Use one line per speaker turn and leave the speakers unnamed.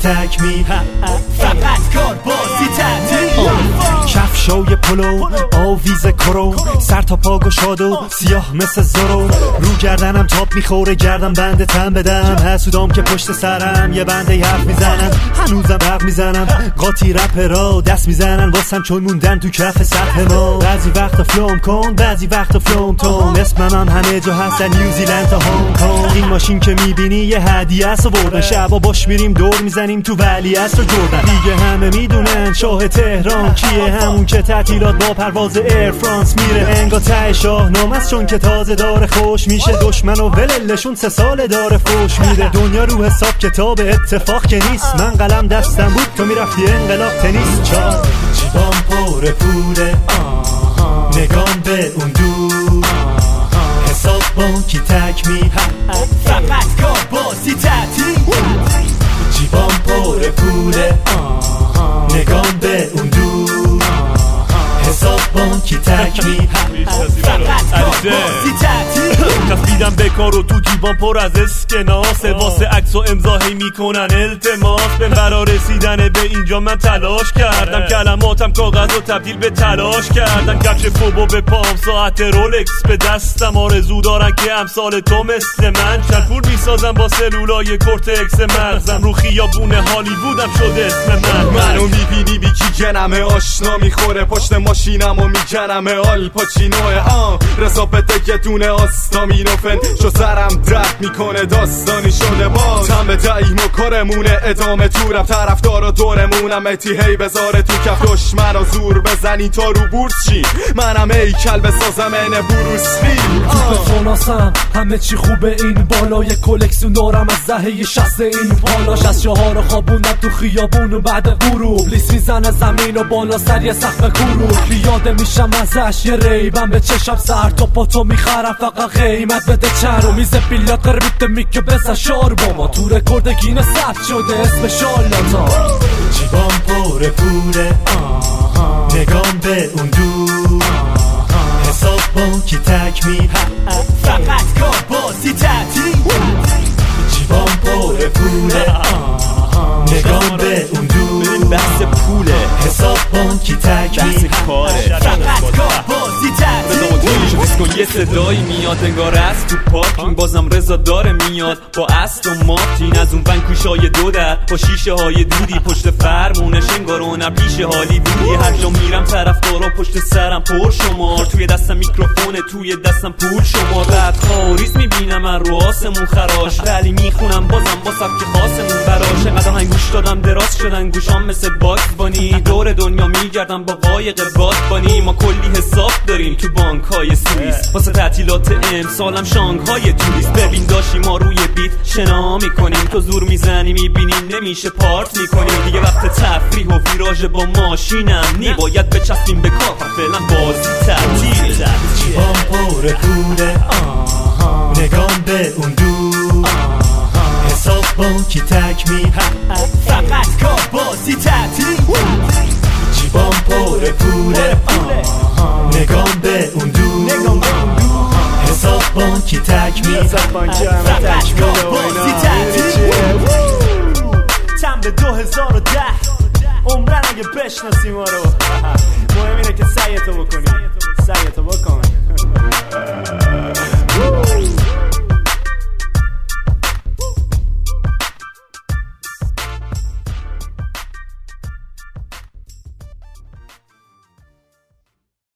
تک می
فقط کار بازی تعطیل
کفشای پلو آویز کرو سر تا پا گشاد و سیاه مثل زرو رو گردنم تاب میخوره گردم بند تن بدم حسودام که پشت سرم یه بنده حرف میزنن هنوزم برق میزنم قاطی رپرا دست میزنن واسم چون موندن تو کف سطح ما بعضی وقتا فلوم کن بعضی وقتا فلوم تون اسمم هم همه جا هستن نیوزیلند تا هنگ کنگ این ماشین که میبینی یه هدیه است آوردن شبا باش میریم دور میزنیم تو ولی است و جردن دیگه همه میدونن شاه تهران کیه همون که تعطیلات با پرواز ایر فرانس میره انگار ته شاهنامه است چون که تازه داره خوش میشه دشمن و وللشون 3 سال داره فوش میده دنیا رو حساب کتاب اتفاق که نیست من قلم دستم بود تو میرفتی انقلاب تنیس چار جیبام پر پوله نگام به اون دور حساب بانکی تک می
فقط کار بازی تعطیل
جیبام پر پوله نگام به اون دور حساب بانکی تک می
فقط کار بازی تعطیل
چسبیدم به کار و تو جیبان پر از اسکناسه واسه عکس و امضا هی میکنن التماس به برا رسیدن به اینجا من تلاش کردم کلماتم کاغذ و تبدیل به تلاش کردم کفش فوبو به پام ساعت رولکس به دستم آرزو دارن که امثال تو مثل من چند پول میسازم با سلولای کورتکس مغزم رو خیابون هالیوودم شده اسم
منو میبینی بیکی جنمه آشنا میخوره پشت ماشینمو میکنمه آل پاچینوه رضا پته یه دونه آستامینوفن شو سرم درد میکنه داستانی شده باز هم به دعیم و کارمونه ادامه تورم طرفدارا دورمونم اتی هی بذاره تو کف دشمن و زور بزنی تا رو بورس چی منم ای کل بسازم اینه بروسلی
تو فوناسم همه چی خوبه این بالا یه کلکسیون دارم از دهه 60 این پالاش از چهار خوابوندم تو خیابون و بعد غروب لیس میزنه زمین و بالا سر یه سقف کوروب بیاده میشم ازش یه ریبم به چشم سر تا پاتو میخرم فقط قیمت بده چند رو میز بیلیارد قربیت میکه بسن شار با ما تو رکورد گینه ثبت شده اسم شارلاتا
جیبام پر پوله نگام به اون دور حساب بانکی تک می
فقط کار بازی تعطیل
جیبام پر پوله نگام به اون دور
بحث پوله
حساب بانکی تک می
بحث کاره
فقط کار بازی تعطیل
یه صدایی میاد انگار از تو پارکینگ بازم رضا داره میاد با استون مارتین از اون ونکوشای 2 در با شیشه های دودی پشت فرمونش انگار اونم پیش هالیوودی هر جا میرم طرفدارا پشت سرم پر شمار توی دستم میکروفونه توی دستم پول شمار رد خاریز میبینم من رو آسمون خراش ولی میخونم بازم با سبک خاصمون براش قدم من گوش دادم دراز شدن گوشام مثل باکس بانی دور دنیا میگردم با قایق بادبانی ما کلی حساب داریم تو بانک های سوئیس واسه تعطیلات امسالم شانگهای توریست ببین داشی ما روی بیت شنا میکنیم تو زور میزنی میبینیم نمیشه پارت میکنیم دیگه وقت تفریح و ویراژ با ماشینم باید بچسبیم به کار فعلا بازی تعطیل
جیبام پر پوله نگام به اون دور حساب بانکی تک می
فقط کار بازی تعطیل
جیبام پر پوله نگام به اون دور حساب بانکی تک می
فقط کار بازی تعطیل
تم به 2010 عمرن اگه بشناسی ما رو مهم اینه که سعیتو